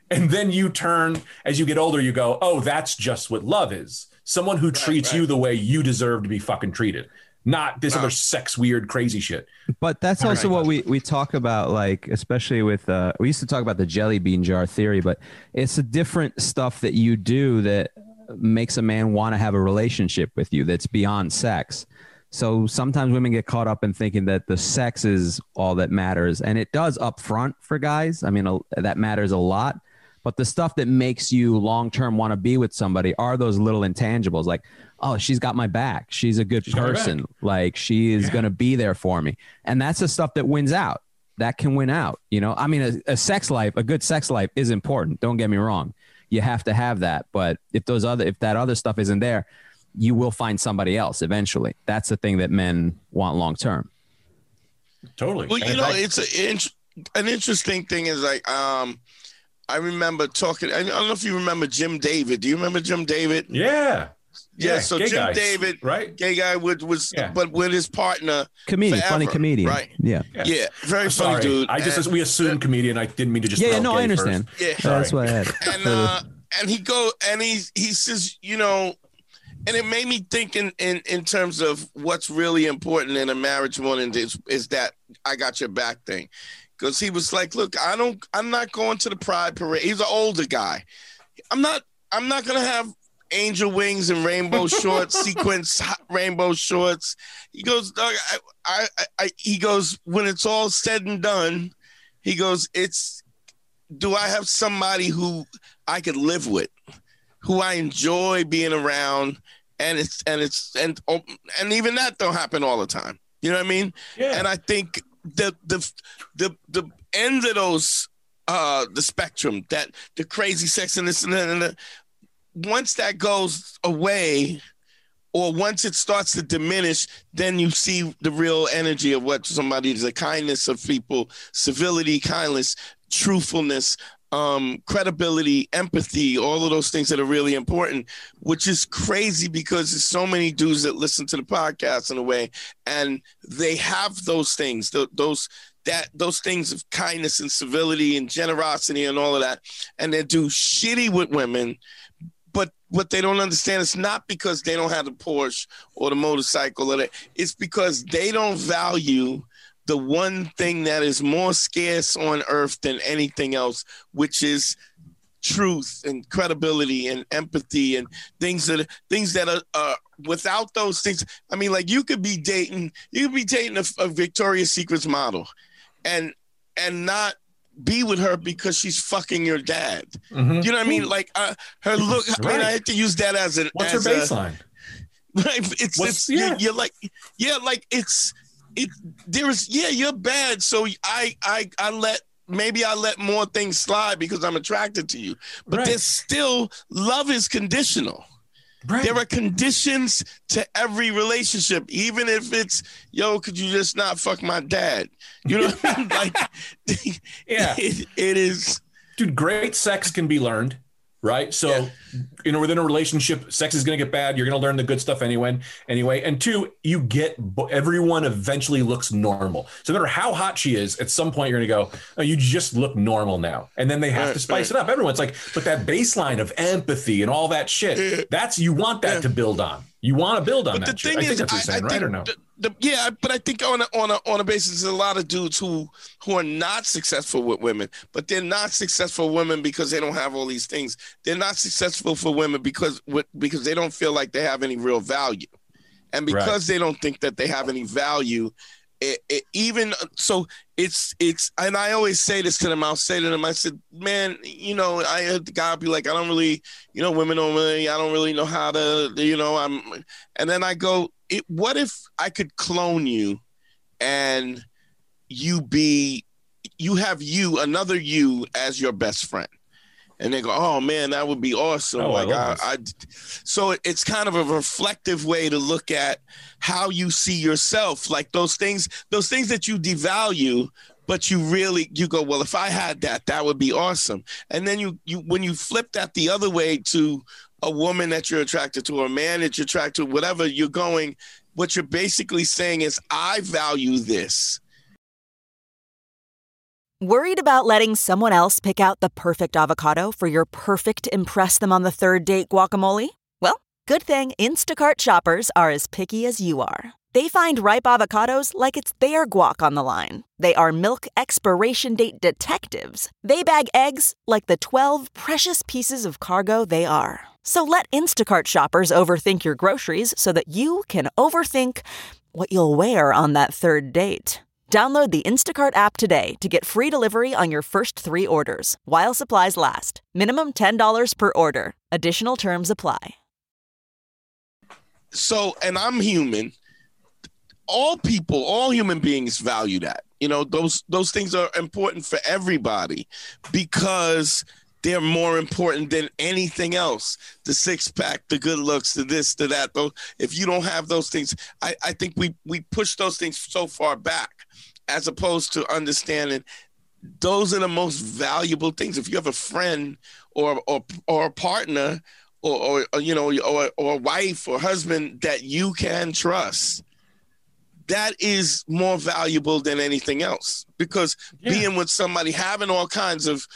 And then you turn, as you get older, you go, oh, that's just what love is. Someone who treats you the way you deserve to be fucking treated. Not this other sex weird crazy shit. But that's also what we talk about, like, especially with we used to talk about the jelly bean jar theory, but it's a different stuff that you do that makes a man want to have a relationship with you that's beyond sex. So sometimes women get caught up in thinking that the sex is all that matters, and it does up front for guys. I mean, that matters a lot. But the stuff that makes you long-term want to be with somebody are those little intangibles, like, oh, she's got my back. She's a good person. Like, she is going to be there for me. And that's the stuff that wins out. That can win out. You know, I mean, a good sex life is important. Don't get me wrong. You have to have that. But if that other stuff isn't there, you will find somebody else eventually. That's the thing that men want long-term. Totally. Well, you know, it's an interesting thing is like, I remember talking. I don't know if you remember Jim David. Do you remember Jim David? Yeah. Yeah. So Jim David, right? Gay guy was but with his partner, comedian, forever, funny comedian, right? Yeah. Very funny dude. We assumed comedian. I didn't mean to just. Yeah, no, I understand. First. Yeah, that's what I had. And he says, you know, and it made me think in terms of what's really important in a marriage more than is that I got your back thing. Because he was like, look, I'm not going to the pride parade. He's an older guy. I'm not gonna have angel wings and rainbow shorts, sequence rainbow shorts. He goes, he goes, when it's all said and done, he goes, do I have somebody who I could live with, who I enjoy being around, and even that don't happen all the time. You know what I mean? Yeah. And I think the end of those the spectrum, that the crazy sex and this and that, and once that goes away, or once it starts to diminish, then you see the real energy of what somebody is, the kindness of people, civility, kindness, truthfulness, credibility, empathy, all of those things that are really important, which is crazy because there's so many dudes that listen to the podcast in a way, and they have those things, those things of kindness and civility and generosity and all of that, and they do shitty with women. But what they don't understand is not because they don't have the Porsche or the motorcycle, it's because they don't value the one thing that is more scarce on earth than anything else, which is truth and credibility and empathy and things that are without those things. I mean, like you could be dating a Victoria's Secrets model and not be with her because she's fucking your dad. Mm-hmm. You know what I mean? Like her look. Right. I mean, I had to use that as an. What's her baseline? You're like, you're bad. So I let more things slide because I'm attracted to you. But there's still, love is conditional. Right. There are conditions to every relationship, even if it's, yo, could you just not fuck my dad? You know what I mean? Like, yeah, it is. Dude, great sex can be learned. Right. So, within a relationship, sex is going to get bad. You're going to learn the good stuff anyway. And two, everyone eventually looks normal. So no matter how hot she is, at some point you're going to go, oh, you just look normal now. And then they have to spice it up. Everyone's like, but that baseline of empathy and all that shit, you want that to build on. You want to build on that shit. I think that's what you're saying, right or no? But I think on a basis, there's a lot of dudes who are not successful with women, but they're not successful women because they don't have all these things. They're not successful for women because they don't feel like they have any real value, and because they don't think that they have any value. Even so, it's and I always say this to them. I'll say to them, I said, man, I heard the guy be like, I don't really, women don't really, I don't really know how to, and then I go, what if I could clone you and you have another you as your best friend? And they go, oh man, that would be awesome. So it's kind of a reflective way to look at how you see yourself. Like those things that you devalue, but you go, well, if I had that would be awesome. And then you when you flip that the other way to a woman that you're attracted to, or a man that you're attracted to, whatever you're going, what you're basically saying is, I value this. Worried about letting someone else pick out the perfect avocado for your perfect impress them on the third date guacamole? Well, good thing Instacart shoppers are as picky as you are. They find ripe avocados like it's their guac on the line. They are milk expiration date detectives. They bag eggs like the 12 precious pieces of cargo they are. So let Instacart shoppers overthink your groceries so that you can overthink what you'll wear on that third date. Download the Instacart app today to get free delivery on your first 3 orders, while supplies last. Minimum $10 per order. Additional terms apply. So, and I'm human. All people, all human beings value that. You know, those things are important for everybody because they're more important than anything else. The six-pack, the good looks, the this, the that. Though, if you don't have those things, I think we push those things so far back as opposed to understanding those are the most valuable things. If you have a friend or a partner or you know, or a wife or husband that you can trust, that is more valuable than anything else, because being with somebody, having all kinds of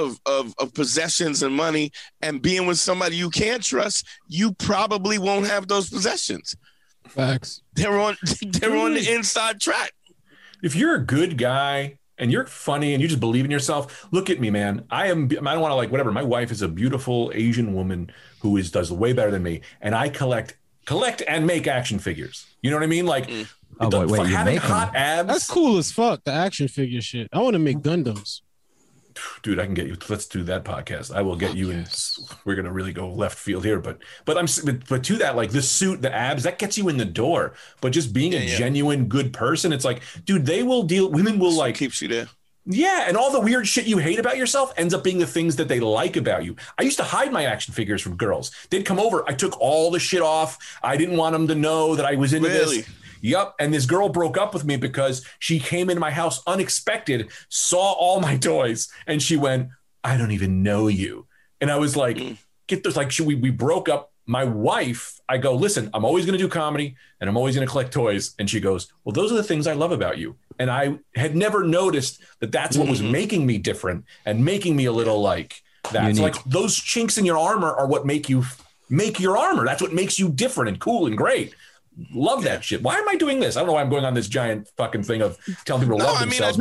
possessions and money, and being with somebody you can't trust, you probably won't have those possessions. Facts. They're on the inside track. If you're a good guy and you're funny and you just believe in yourself, look at me, man. I don't want to like whatever. My wife is a beautiful Asian woman who does way better than me, and I collect and make action figures. You know what I mean? Like. Oh, wait, you having make hot abs. That's cool as fuck. The action figure shit. I want to make Gundams. Dude, I can get you. Let's do that podcast. I will get you in. We're gonna really go left field here, but to that, like the suit, the abs, that gets you in the door. But just being a genuine good person, it's like, dude, women will like keeps you there. Yeah, and all the weird shit you hate about yourself ends up being the things that they like about you. I used to hide my action figures from girls. They'd come over. I took all the shit off. I didn't want them to know that I was into this. Yep. And this girl broke up with me because she came into my house unexpected, saw all my toys, and she went, I don't even know you. And I was like, get this, like, we broke up. My wife, I go, listen, I'm always going to do comedy and I'm always going to collect toys. And she goes, well, those are the things I love about you. And I had never noticed that that's what was making me different and making me a little like that. It's like those chinks in your armor are what make your armor. That's what makes you different and cool and great. Love that shit. Why am I doing this? I don't know why I'm going on this giant fucking thing of telling people to love themselves.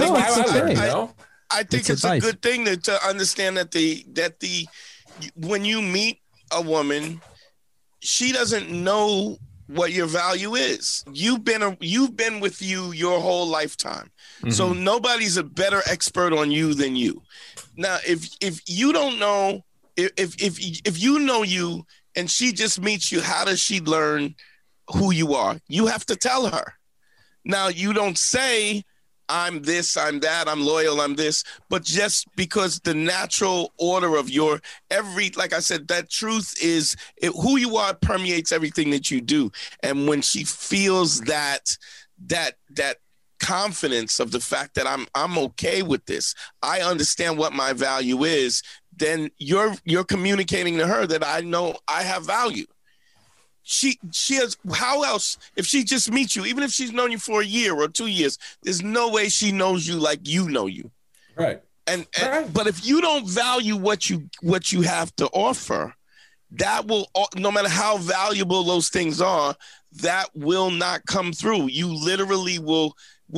I think it's a good thing to understand that when you meet a woman, she doesn't know what your value is. You've been with you your whole lifetime. So nobody's a better expert on you than you. Now, if you don't know, if you know you and she just meets you, how does she learn who you are? You have to tell her. Now, you don't say, I'm this, I'm that, I'm loyal, I'm this, but just because the natural order of like I said, that truth is who you are permeates everything that you do. And when she feels that confidence of the fact that I'm okay with this, I understand what my value is, then you're communicating to her that I know I have value. She has, how else, if she just meets you, even if she's known you for a year or 2 years, there's no way she knows you like you know you. Right. And but if you don't value what you have to offer, that will, no matter how valuable those things are, that will not come through. You literally will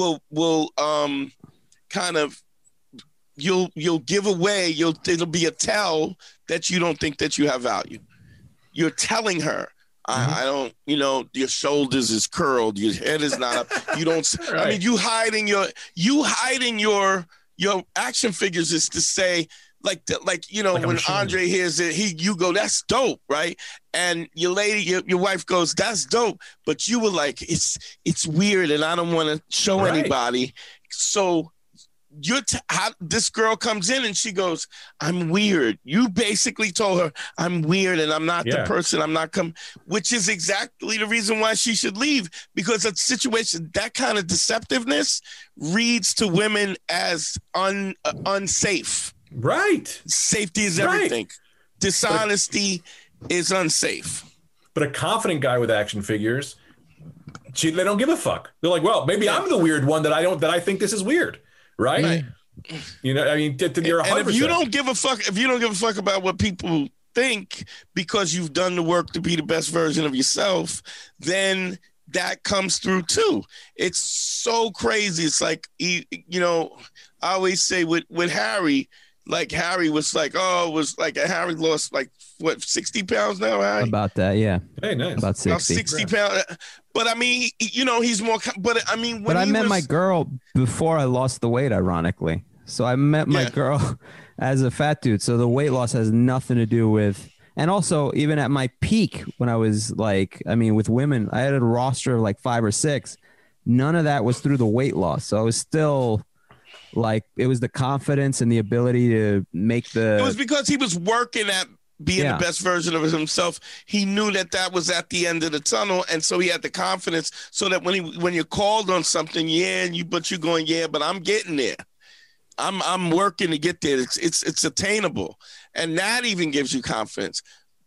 kind of, you'll give away, it'll be a tell that you don't think that you have value. You're telling her, I don't, your shoulders is curled, your head is not up. You don't, I mean, you hiding your action figures is to say, like when Andre hears it, you go, that's dope, right? And your wife goes, that's dope, but you were like, it's weird, and I don't want to show anybody. So this girl comes in and she goes, I'm weird. You basically told her, I'm weird and I'm not the person, I'm not which is exactly the reason why she should leave, because a situation, that kind of deceptiveness reads to women as unsafe. Right. Safety is everything. Dishonesty is unsafe. But a confident guy with action figures, they don't give a fuck. They're like, well, maybe I'm the weird one that I think this is weird. Right. You know, I mean, you're 100%. And if you don't give a fuck about what people think because you've done the work to be the best version of yourself, then that comes through too. It's so crazy. It's like, you know, I always say with Harry, like Harry was like, Harry lost like what, 60 pounds now, Harry? About that, yeah. Hey, nice. About 60. About 60 pounds. But I mean, you know, he's more, but I mean, when I met my girl before I lost the weight, ironically. So I met my girl as a fat dude. So the weight loss has nothing to do with, and also even at my peak when I was like, I mean, with women, I had a roster of like 5 or 6. None of that was through the weight loss. So I was still like, it was the confidence and the ability to make the. It was because he was working at being the best version of himself. He knew that was at the end of the tunnel. And so he had the confidence so that when you're called on something, but you're going, but I'm getting there. I'm working to get there. It's attainable. And that even gives you confidence.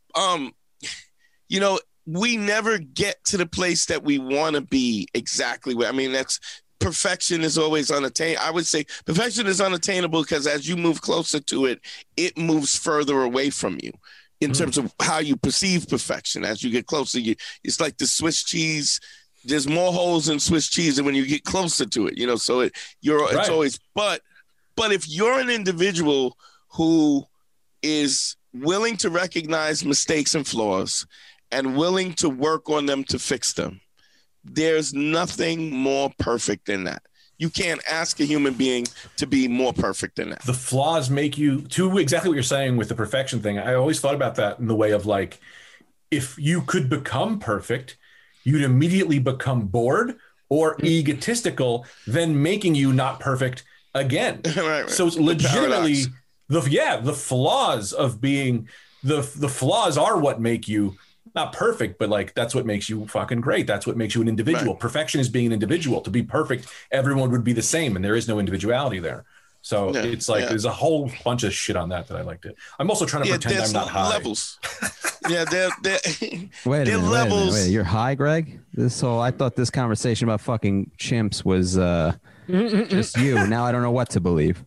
You know, we never get to the place that we want to be exactly where, I mean, perfection is always unattainable. I would say perfection is unattainable because as you move closer to it, it moves further away from you in terms of how you perceive perfection. As you get closer, it's like the Swiss cheese. There's more holes in Swiss cheese than when you get closer to it, you know, so it's always, but if you're an individual who is willing to recognize mistakes and flaws and willing to work on them to fix them, there's nothing more perfect than that. You can't ask a human being to be more perfect than that. The flaws make you, to exactly what you're saying with the perfection thing, I always thought about that in the way of like, if you could become perfect, you'd immediately become bored or egotistical, then making you not perfect again. Right. So it's legitimately the flaws of being the flaws are what make you not perfect, but like that's what makes you fucking great. That's what makes you an individual. Right. Perfection is being an individual. To be perfect, everyone would be the same, and there is no individuality there. So it's like there's a whole bunch of shit on that I liked it. I'm also trying to pretend I'm not high. Levels. Wait a minute, wait, you're high, Greg? I thought this conversation about fucking chimps was just you. Now I don't know what to believe.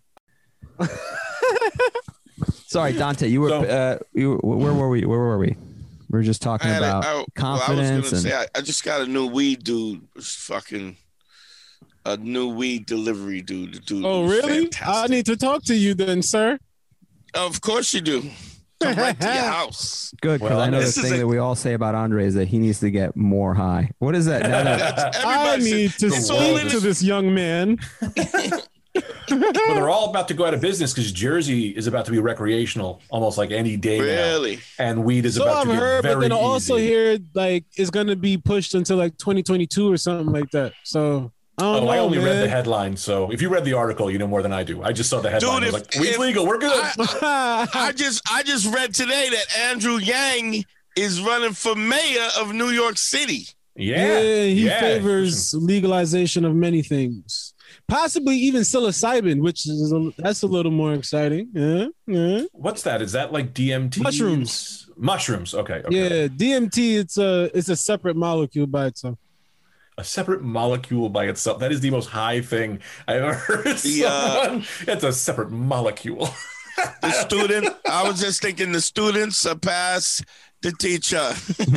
Sorry, Dante, you were where were we? We were just talking about confidence. I just got a new weed dude. Fucking a new weed delivery dude. Oh, really? Fantastic. I need to talk to you then, sir. Of course you do. Come right to your house. Good, because I know the thing that we all say about Andre is that he needs to get more high. What is that? I need to speak to this young man. Well, they're all about to go out of business because Jersey is about to be recreational almost like any day now. And weed is about to be very but then I also easy. hear like it's going to be pushed until like 2022 or something like that. So I don't know, I only man. read the headline, so if you read the article, you know more than I do. I just saw the headline. Dude, I was like, weed's legal, we're good. I just read today that Andrew Yang is running for mayor of New York City. He favors legalization of many things. Possibly even psilocybin, which is that's a little more exciting. Yeah. What's that? Is that like DMT? Mushrooms. Okay. Yeah, DMT. It's a separate molecule by itself. A separate molecule by itself. That is the most high thing I've ever heard. It's a separate molecule. I was just thinking the students surpass the teacher.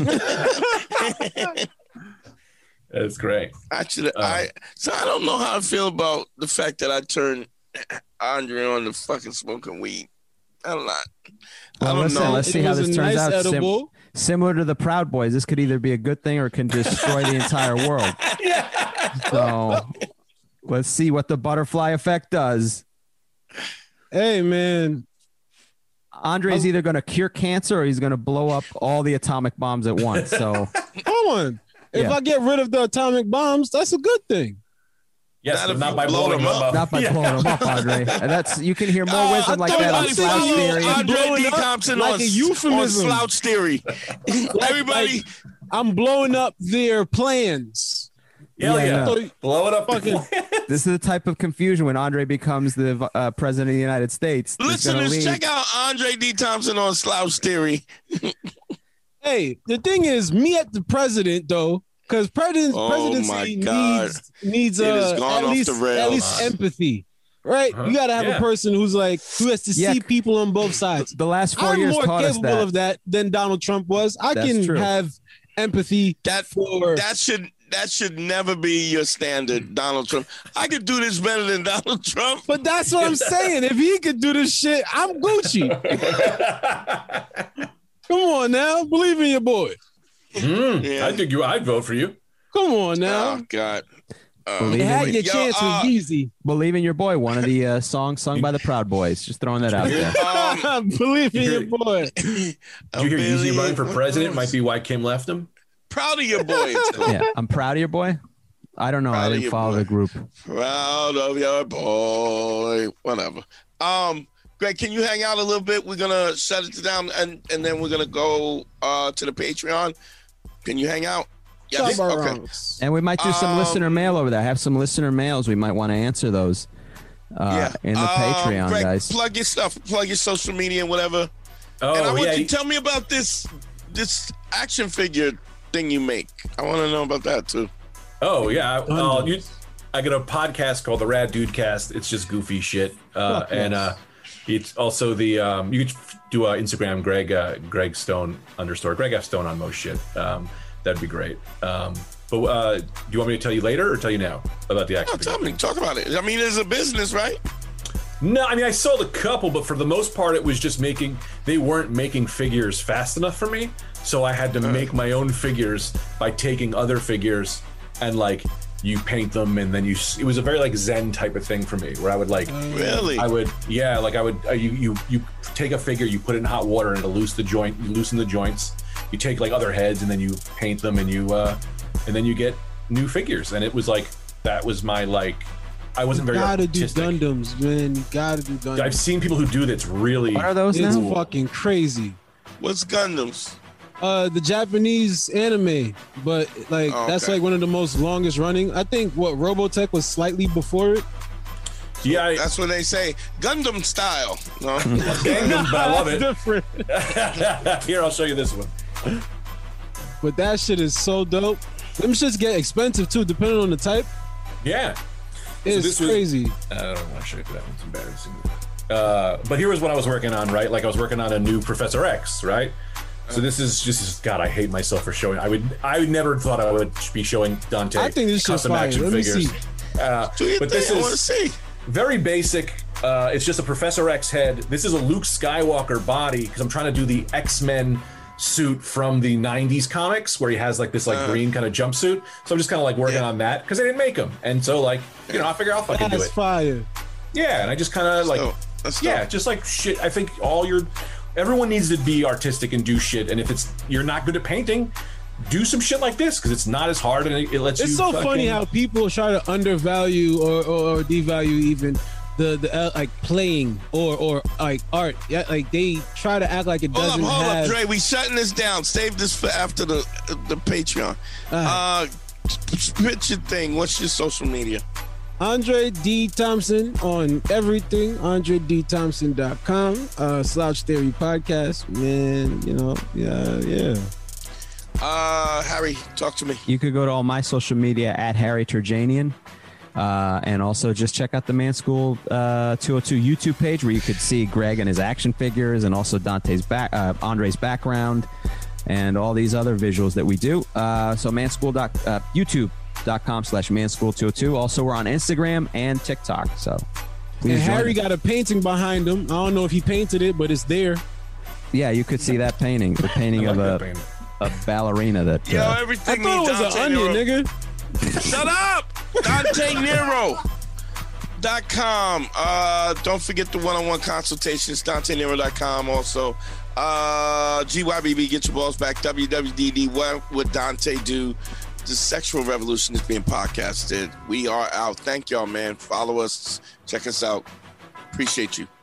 That's great. Actually, I don't know how I feel about the fact that I turned Andre on to fucking smoking weed. I don't know. Let's see how this turns out. Similar to the Proud Boys, this could either be a good thing or it can destroy the entire world. So let's see what the butterfly effect does. Hey, man. Andre's either going to cure cancer or he's going to blow up all the atomic bombs at once. So come on. If I get rid of the atomic bombs, that's a good thing. Yes, not by blowing them up. Not by blowing them up, Andre. And you can hear more wisdom like that on Slouch Theory. Andre D. Thompson like a euphemism. On Slouch Theory. Everybody. I'm blowing up their plans. Yeah. Blow it up. This is the type of confusion when Andre becomes the president of the United States. Listeners, check out Andre D. Thompson on Slouch Theory. Hey, the thing is, me at the president, though, because presidency needs at least empathy. right? You got to have a person who has to see people on both sides. The last 4 years taught us that. I'm more capable of that than Donald Trump was. I can have empathy that should never be your standard, Donald Trump. I could do this better than Donald Trump. But that's what I'm saying. If he could do this shit, I'm Gucci. Come on now. Believe in your boy. I think I'd vote for you. Come on now. Oh, God. You had your chance with Yeezy. Believe in your boy, one of the songs sung by the Proud Boys. Just throwing that out there. Believe in your boy. Did you hear Yeezy running for president? Might be why Kim left him. Proud of your boy. Yeah, I'm proud of your boy. I don't know. I didn't follow the group. Proud of your boy. Whatever. Greg, can you hang out a little bit? We're gonna shut it down, and then we're gonna go to the Patreon. Can you hang out? Yes. Okay. And we might do some listener mail over there. I have some listener mails. We might want to answer those in the Patreon, Greg, guys. Plug your stuff. Plug your social media and whatever. Oh, and I want you to tell me about this action figure thing you make. I want to know about that too. Oh yeah, I got a podcast called the Rad Dude Cast. It's just goofy shit, it's also the you could do Instagram Greg Stone _ Greg F Stone on most shit. That'd be great. But do you want me to tell you later or tell you now about the action? Tell me. Talk about it. I mean, it's a business, right? No, I mean I sold a couple, but for the most part, it was just they weren't making figures fast enough for me. So I had to make my own figures by taking other figures and you paint them and then it was a very Zen type of thing for me where I would really? You take a figure, you put it in hot water and it'll loosen the joints. You take other heads and then you paint them and then you get new figures. And it was that was my I wasn't very artistic. Do Gundams, man. You gotta do Gundams. I've seen people who do that's really. What are those now? It's fucking crazy. What's Gundams? The Japanese anime, but that's one of the most longest running. I think Robotech was slightly before it. Yeah, that's what they say. Gundam style. No, Gundam, but I love it. Different. Here, I'll show you this one. But that shit is so dope. Them shits get expensive too, depending on the type. Yeah, it's crazy. I don't want to show you that. It's embarrassing. But here was what I was working on. Right, I was working on a new Professor X. Right. So this is just God. I hate myself for showing. I never thought I would be showing Dante. I think this custom action figures. But this is very basic. It's just a Professor X head. This is a Luke Skywalker body because I'm trying to do the X-Men suit from the 90s comics where he has this green kind of jumpsuit. So I'm just kind of working on that because I didn't make them. And so I figure I'll fucking do it. That's fire. Yeah, and I just kind of just shit. I think everyone needs to be artistic and do shit. And if you're not good at painting, do some shit like this because it's not as hard and it lets you. It's so funny how people try to undervalue or devalue even the playing or art. Yeah, they try to act like it doesn't have. Hold up, Dre. We shutting this down. Save this for after the Patreon. Pitch your thing. What's your social media? Andre D. Thompson on everything. AndreDThompson.com. Slouch Theory Podcast. Man, yeah. Harry, talk to me. You could go to all my social media at Harry Turjanian. And also just check out the Man School 202 YouTube page where you could see Greg and his action figures and also Andre's background and all these other visuals that we do. So YouTube.com/manschool202. Also, we're on Instagram and TikTok. So and Harry got a painting behind him. I don't know if he painted it, but it's there. Yeah, you could see that painting. The painting of a ballerina that. Everything. I thought it was an onion, nigga. Shut up! DanteNero.com. Don't forget the one-on-one consultations. DanteNero.com. Also, GYBB, get your balls back. WWDD. What would Dante do? The Sexual Revolution is being podcasted. We are out. Thank y'all, man. Follow us. Check us out. Appreciate you.